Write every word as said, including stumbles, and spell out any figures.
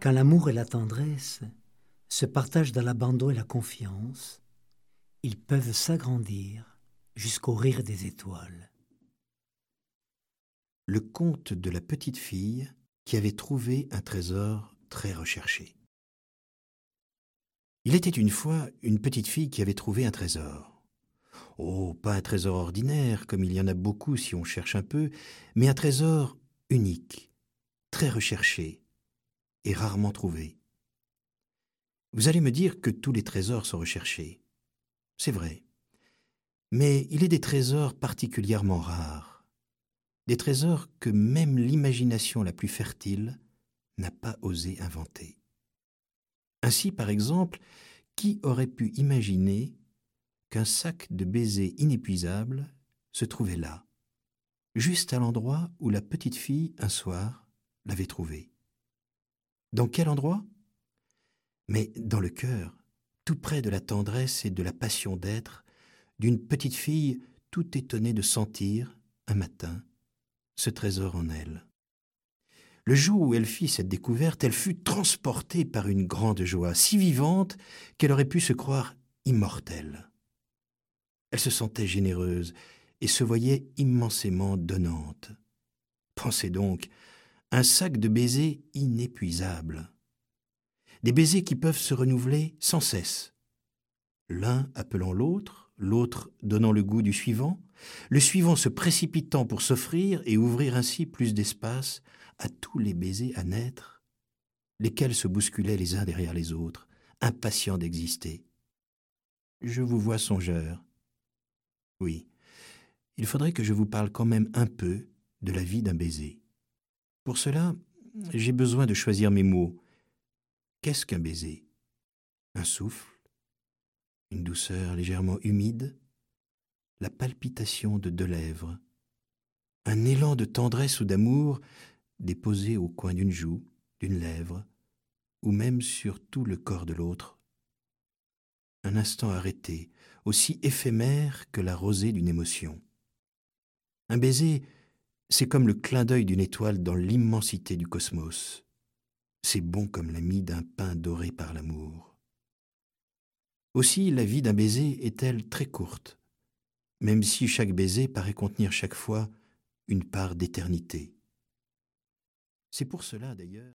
Quand l'amour et la tendresse se partagent dans l'abandon et la confiance, ils peuvent s'agrandir jusqu'au rire des étoiles. Le conte de la petite fille qui avait trouvé un trésor très recherché. Il était une fois une petite fille qui avait trouvé un trésor. Oh, pas un trésor ordinaire, comme il y en a beaucoup si on cherche un peu, mais un trésor unique, très recherché et rarement trouvé. Vous allez me dire que tous les trésors sont recherchés. C'est vrai. Mais il est des trésors particulièrement rares, des trésors que même l'imagination la plus fertile n'a pas osé inventer. Ainsi, par exemple, qui aurait pu imaginer qu'un sac de baisers inépuisable se trouvait là, juste à l'endroit où la petite fille, un soir, l'avait trouvé. Dans quel endroit? Mais dans le cœur, tout près de la tendresse et de la passion d'être d'une petite fille tout étonnée de sentir, un matin, ce trésor en elle. Le jour où elle fit cette découverte, elle fut transportée par une grande joie, si vivante qu'elle aurait pu se croire immortelle. Elle se sentait généreuse et se voyait immensément donnante. Pensez donc, un sac de baisers inépuisable. Des baisers qui peuvent se renouveler sans cesse. L'un appelant l'autre, l'autre donnant le goût du suivant, le suivant se précipitant pour s'offrir et ouvrir ainsi plus d'espace à tous les baisers à naître, lesquels se bousculaient les uns derrière les autres, impatients d'exister. Je vous vois songeur. Oui, il faudrait que je vous parle quand même un peu de la vie d'un baiser. Pour cela, j'ai besoin de choisir mes mots. Qu'est-ce qu'un baiser? Un souffle? Une douceur légèrement humide? La palpitation de deux lèvres? Un élan de tendresse ou d'amour déposé au coin d'une joue, d'une lèvre, ou même sur tout le corps de l'autre? Un instant arrêté, aussi éphémère que la rosée d'une émotion. Un baiser, c'est comme le clin d'œil d'une étoile dans l'immensité du cosmos. C'est bon comme la mie d'un pain doré par l'amour. Aussi, la vie d'un baiser est-elle très courte, même si chaque baiser paraît contenir chaque fois une part d'éternité. C'est pour cela, d'ailleurs,